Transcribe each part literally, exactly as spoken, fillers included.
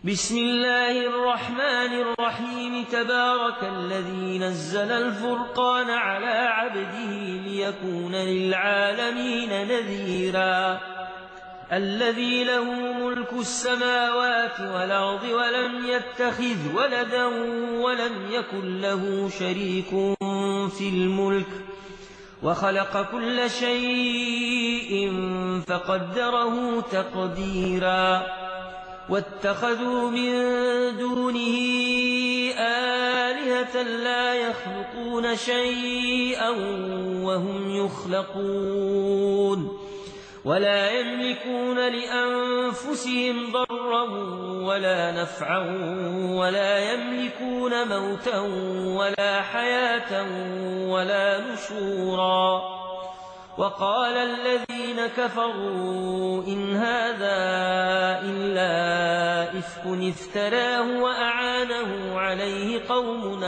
بسم الله الرحمن الرحيم تبارك الذي نزل الفرقان على عبده ليكون للعالمين نذيرا الذي له ملك السماوات والأرض ولم يتخذ ولدا ولم يكن له شريك في الملك وخلق كل شيء فقدره تقديرا واتخذوا من دونه آلهة لا يخلقون شيئا وهم يخلقون ولا يملكون لأنفسهم ضرا ولا نفعا ولا يملكون موتا ولا حياة ولا نشورا وقال الذين كفروا إن هذا إلا إفك افتراه وأعانه عليه قوم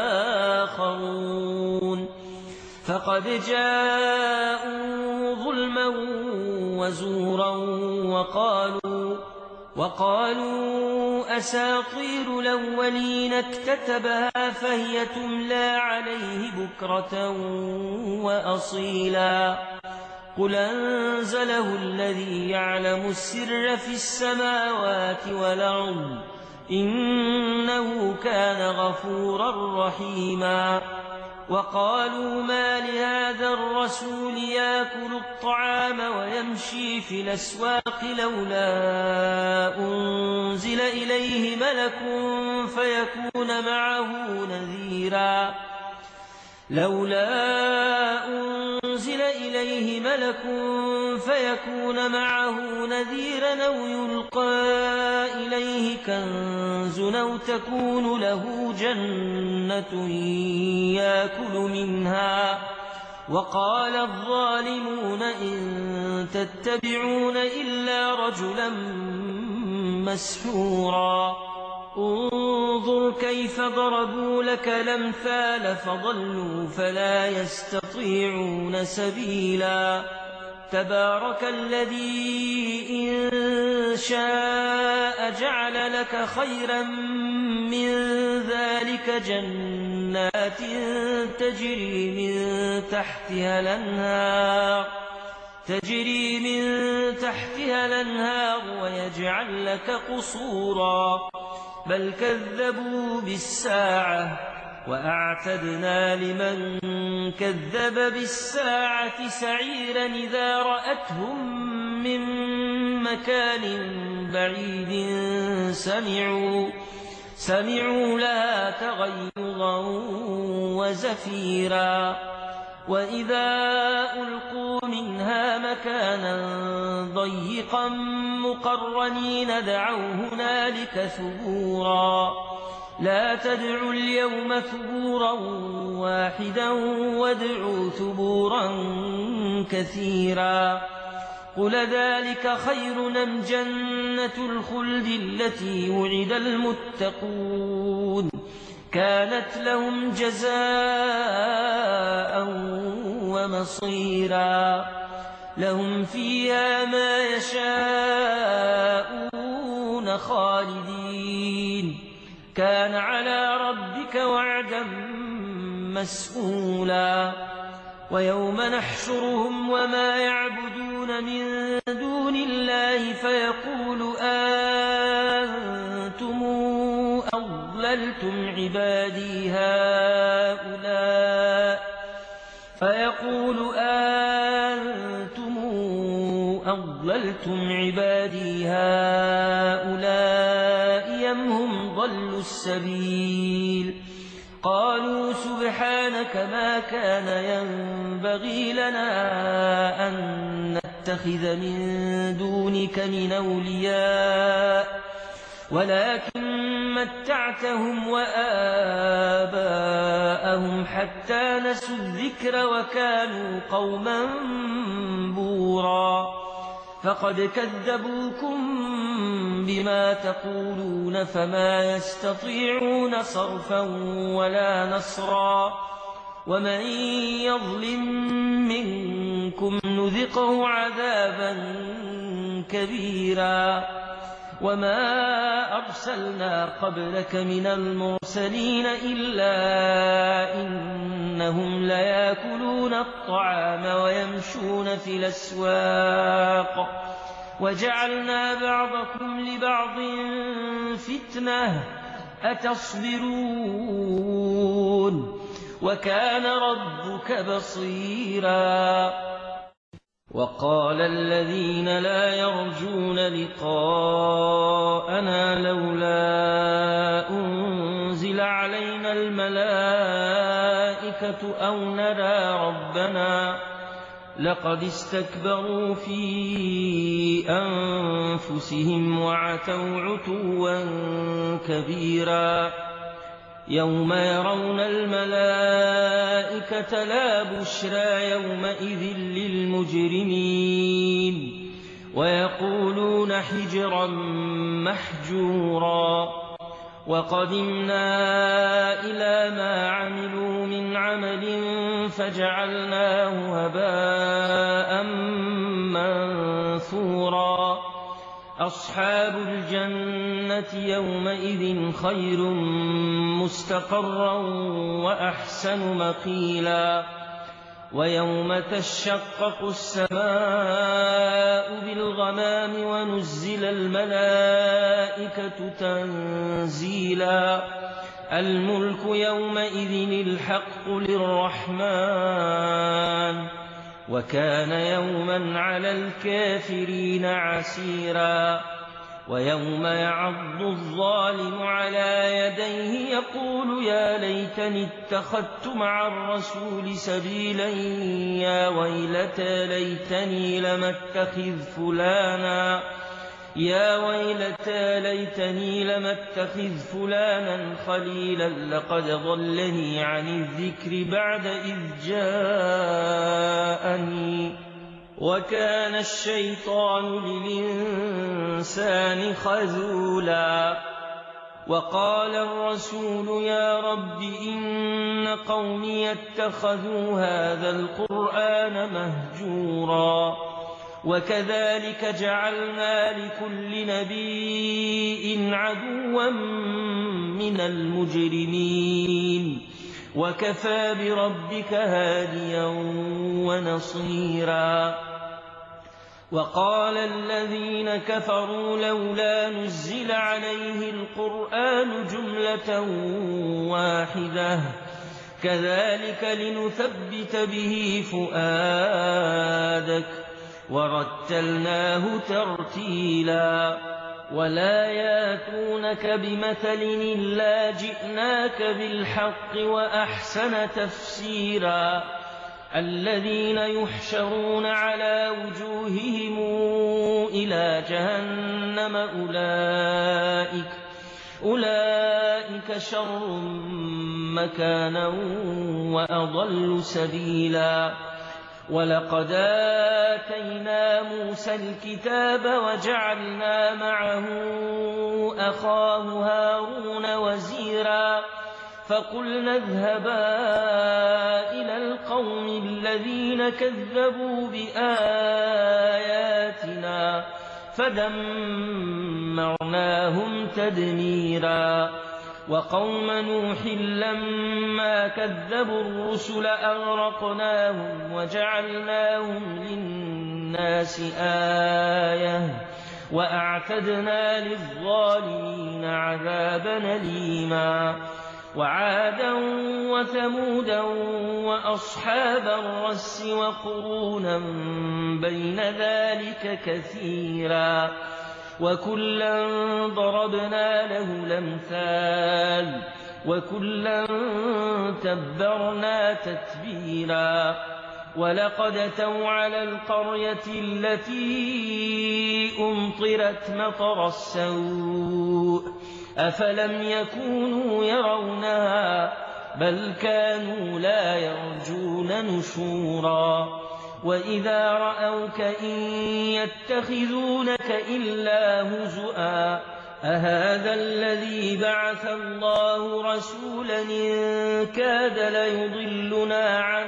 آخرون فقد جاءوا ظلما وزورا وقالوا وقالوا أساطير الأولين اكتتبها فهي تملى عليه بكرة وأصيلا قل أنزله الذي يعلم السر في السماوات والأرض إنه كان غفورا رحيما وقالوا ما لهذا الرسول يأكل الطعام ويمشي في الأسواق لولا أنزل إليه ملك فيكون معه نذيرا لولا أنزل إليه ملك فيكون معه نذيرا أو يلقى إليه كنز أو تكون له جنة يأكل منها وقال الظالمون إن تتبعون إلا رجلا مسحورا انظر كيف ضربوا لك الأمثال فضلوا فلا يستطيعون سبيلا تبارك الذي إن شاء جعل لك خيرا من ذلك جنات تجري من تحتها الأنهار تجري من تحتها الأنهار ويجعل لك قصورا بل كذبوا بالساعة وأعتدنا لمن كذب بالساعة سعيرا إذا رأتهم من مكان بعيد سمعوا سمعوا لها تغيظا وزفيرا وإذا ألقوا منها مكانا ضيقا مقرنين دعوا هنالك ثبورا لا تدعوا اليوم ثبورا واحدا وادعوا ثبورا كثيرا قل ذلك خير أم جنة الخلد التي وعد المتقون كانت لهم جزاء ومصيرا لهم فيها ما يشاءون خالدين كان على ربك وعدا مسئولا ويوم نحشرهم وما يعبدون من دون الله فيقول أنتم أضللتم عبادي هؤلاء فيقول أنتم أضللتم عبادي هؤلاء أم هم ضلوا السبيل قالوا سبحانك ما كان ينبغي لنا أن نتخذ من دونك من أولياء ولكن متعتهم وآباءهم حتى نسوا الذكر وكانوا قوما بورا فقد كذبوكم بما تقولون فما يستطيعون صرفا ولا نصرا ومن يظلم منكم نذقه عذابا كبيرا وما أرسلنا قبلك من المرسلين إلا إنهم ليأكلون الطعام ويمشون في الأسواق وجعلنا بعضكم لبعض فتنة أتصبرون وكان ربك بصيرا وقال الذين لا يرجون لقاءنا لولا أنزل علينا الملائكة أو نرى ربنا لقد استكبروا في أنفسهم وعتوا عتوا كبيرا يوم يرون الملائكة لا بشرى يومئذ للمجرمين ويقولون حجرا محجورا وقدمنا إلى ما عملوا من عمل فجعلناه هباء منثورا أصحاب الجنة يومئذ خير مستقرا وأحسن مقيلا ويوم تشقق السماء بالغمام ونزل الملائكة تنزيلا الملك يومئذ الحق للرحمن وكان يوما على الكافرين عسيرا ويوم يعض الظالم على يديه يقول يا ليتني اتخذت مع الرسول سبيلا يا ويلتى ليتني لم اتخذ فلانا يا ويلتى ليتني لم اتخذ فلانا خليلا لقد ضلني عن الذكر بعد إذ جاءني وكان الشيطان للإنسان خذولا وقال الرسول يا رب إن قومي اتخذوا هذا القرآن مهجورا وكذلك جعلنا لكل نبي عدوا من المجرمين وكفى بربك هاديا ونصيرا وقال الذين كفروا لولا نزل عليه القرآن جملة واحدة كذلك لنثبت به فؤادك ورتلناه ترتيلا ولا ياتونك بمثل إلا جئناك بالحق وأحسن تفسيرا الذين يحشرون على وجوههم إلى جهنم أولئك أولئك شر مكانا وأضل سبيلا ولقد آتينا موسى الكتاب وجعلنا معه أخاه هارون وزيرا فقلنا اذهبا إلى القوم الذين كذبوا بآياتنا فدمرناهم تدميرا وقوم نوح لما كذبوا الرسل أغرقناهم وجعلناهم للناس آية وأعتدنا للظالمين عذابا أليما وعادا وثمودا وأصحاب الرس وقرونا بين ذلك كثيرا وكلا ضربنا له الأمثال وكلا تبرنا تتبيرا ولقد أتوا على القرية التي أمطرت مطر السوء أفلم يكونوا يرونها بل كانوا لا يرجون نشورا وإذا رأوك إن يتخذونك إلا هزؤا أهذا الذي بعث الله رسولا إن كاد ليضلنا عن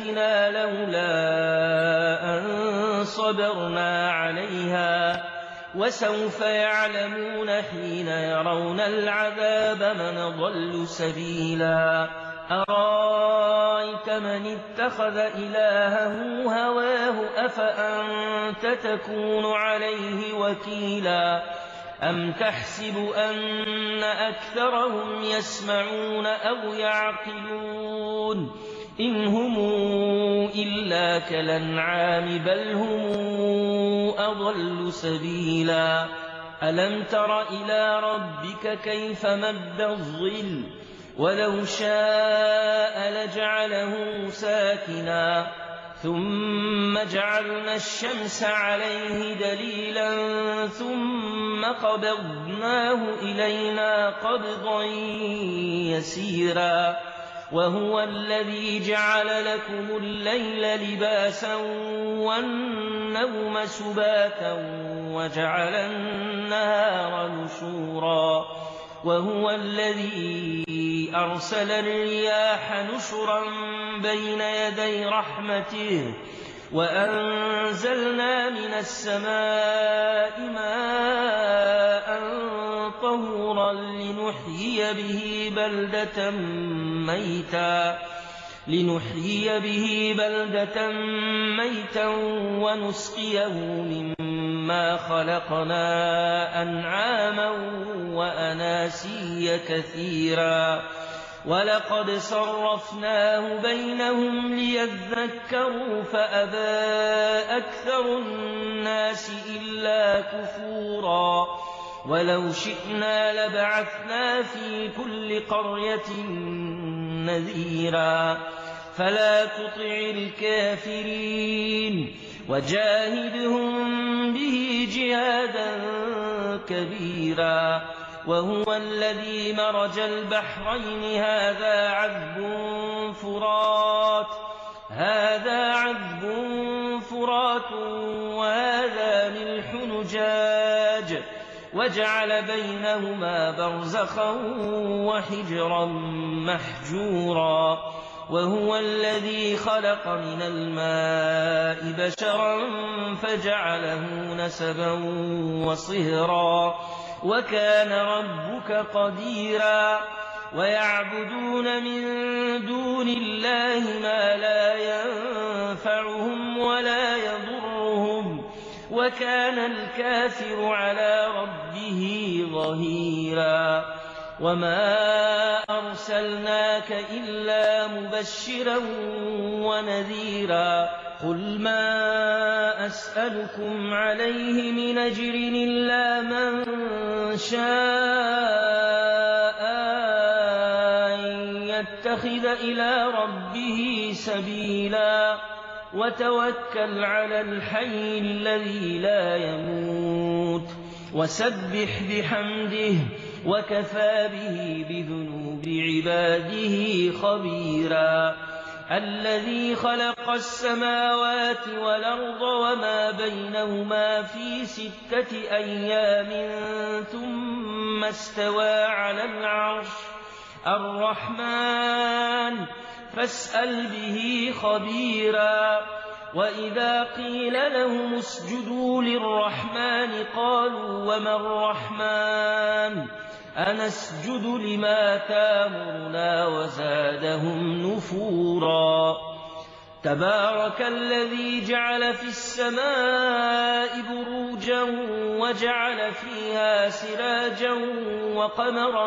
آلهتنا لولا أن صبرنا عليها وسوف يعلمون حين يرون العذاب من ضل سبيلا أرأيت من اتخذ إلهه هواه أفأنت تكون عليه وكيلا أم تحسب أن أكثرهم يسمعون أو يعقلون إن هم إلا كالأنعام بل هم أضل سبيلا ألم تر إلى ربك كيف مد الظل ولو شاء لجعله ساكنا ثم جعلنا الشمس عليه دليلا ثم قبضناه إلينا قبضا يسيرا وهو الذي جعل لكم الليل لباسا والنوم سباتا وجعل النهار نشورا وهو الذي أرسل الرياح نشرا بين يدي رحمته وأنزلنا من السماء ماء طهورا لنحيي به بلدة ميتا لنحيي به بلدة ميتا ونسقيه مما خلقنا أنعاما وأناسيا كثيرا ولقد صرفناه بينهم ليذكروا فأبى أكثر الناس إلا كفورا ولو شئنا لبعثنا في كل قرية نذيرا فلا تطع الكافرين وجاهدهم به جهادا كبيرا وهو الذي مرج البحرين هذا عذب فرات هذا عذب فرات وهذا ملح نجاج وجعل بينهما برزخا وحجرا محجورا وهو الذي خلق من الماء بشرا فجعله نسبا وصهرا وكان ربك قديرا ويعبدون من دون الله ما لا ينفعهم ولا يضرهم وكان الكافر على ربه ظهيرا وما أرسلناك إلا مبشرا ونذيرا قل ما أسألكم عليه من أجر إلا من شاء أن يتخذ إلى ربه سبيلا وتوكل على الحي الذي لا يموت وسبح بحمده وكفى به بذنوب عباده خبيرا الذي خلق السماوات والأرض وما بينهما في ستة أيام ثم استوى على العرش الرحمن فاسأل به خبيرا وإذا قيل لهم اسجدوا للرحمن قالوا وما الرحمن أنسجد لما تامرنا وزادهم نفورا تبارك الذي جعل في السماء بروجا وجعل فيها سراجا وقمرا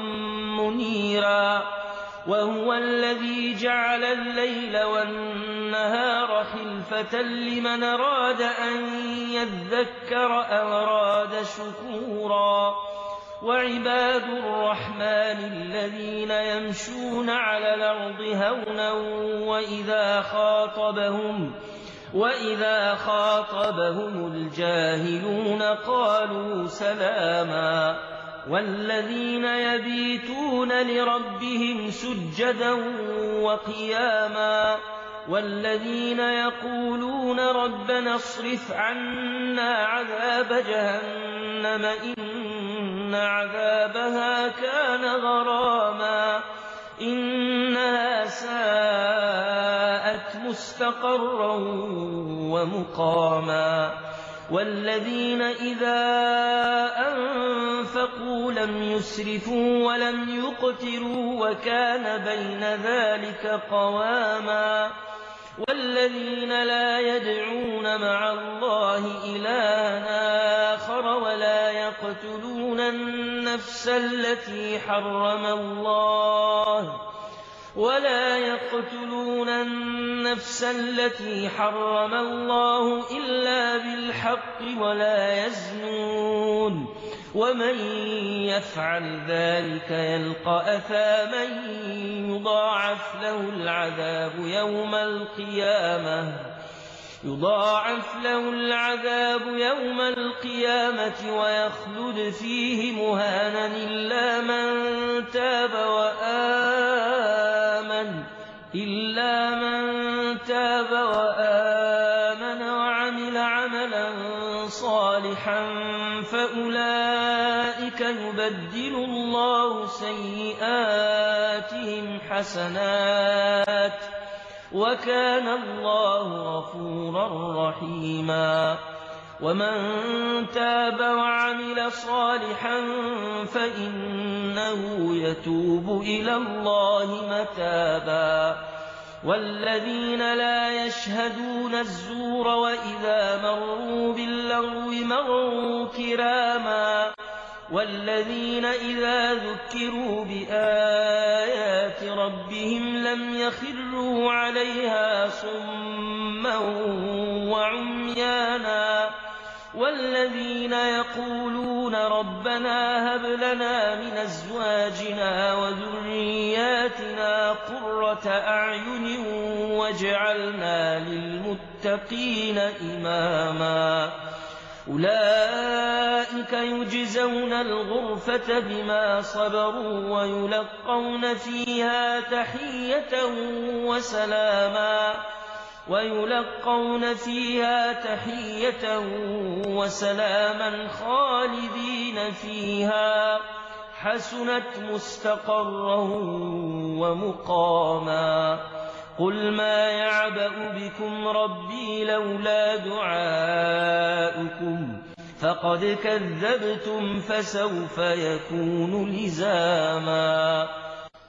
منيرا وهو الذي جعل الليل والنهار خلفة لمن أراد أن يذكر أو أراد شكورا وعباد الرحمن الذين يمشون على الأرض هونا وإذا خاطبهم وإذا خاطبهم الجاهلون قالوا سلاما والذين يبيتون لربهم سجدا وقياما والذين يقولون ربنا اصرف عنا عذاب جهنم إن عذابها كان غراما إنها ساءت مستقرا ومقاما وَالَّذِينَ إِذَا أَنفَقُوا لَمْ يُسْرِفُوا وَلَمْ يُقْتِرُوا وَكَانَ بَيْنَ ذَلِكَ قَوَامًا وَالَّذِينَ لَا يَدْعُونَ مَعَ اللَّهِ إِلَٰهًا آخَرَ وَلَا يَقْتُلُونَ النَّفْسَ الَّتِي حَرَّمَ اللَّهُ ولا يقتلون النفس التي حرم الله إلا بالحق ولا يزنون ومن يفعل ذلك يلقى أثاما يضاعف له العذاب يوم القيامة يضاعف له العذاب يوم القيامة ويخلد فيه مهانا إلا من تاب وآمن إلا من تاب وآمن وعمل عملا صالحا فأولئك يبدل الله سيئاتهم حسنات وكان الله غفورا رحيما ومن تاب وعمل صالحا فإنه يتوب إلى الله متابا والذين لا يشهدون الزور وإذا مروا باللغو مروا كراما والذين إذا ذكروا بآيات ربهم لم يخروا عليها صما وعميانا والذين يقولون ربنا هب لنا من أزواجنا وذرياتنا قرة أعين واجعلنا للمتقين إماما أولئك يجزون الغرفة بما صبروا ويلقون فيها تحية وسلاما ويلقون فيها تحية وسلاما خالدين فيها حسنت مستقرا ومقاما قل ما يعبأ بكم ربي لولا دعاؤكم فقد كذبتم فسوف يكون لزاما